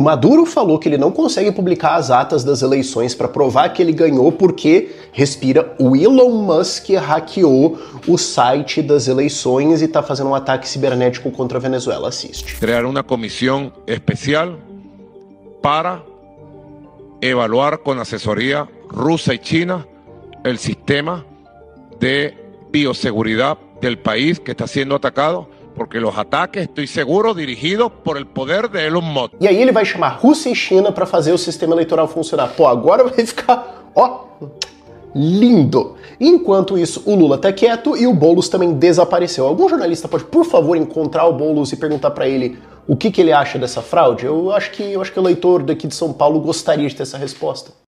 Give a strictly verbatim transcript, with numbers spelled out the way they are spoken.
Maduro falou que ele não consegue publicar as atas das eleições para provar que ele ganhou porque, respira, o Elon Musk hackeou o site das eleições e está fazendo um ataque cibernético contra a Venezuela. Assiste. Criar uma comissão especial para evaluar com assessoria russa e china o sistema de bioseguridad del país que está siendo atacado, porque los ataques, estoy seguro, dirigidos por el poder de Elon Musk. E aí ele vai chamar Rússia e China para fazer o sistema eleitoral funcionar. Pô, agora vai ficar, ó, lindo. Enquanto isso, o Lula tá quieto e o Boulos também desapareceu. Algum jornalista pode, por favor, encontrar o Boulos e perguntar para ele o que, que ele acha dessa fraude? Eu acho que, eu acho que o eleitor daqui de São Paulo gostaria de ter essa resposta.